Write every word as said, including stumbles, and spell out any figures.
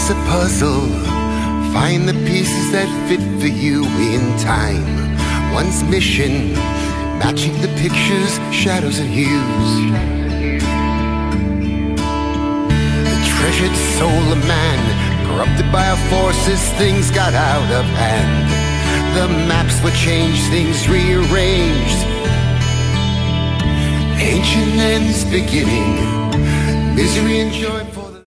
Life's a puzzle. Find the pieces that fit for you in time. One's mission, matching the pictures, shadows and hues. The treasured soul of man, corrupted by our forces, things got out of hand. The maps were changed, things rearranged. Ancient ends beginning, misery and joyful.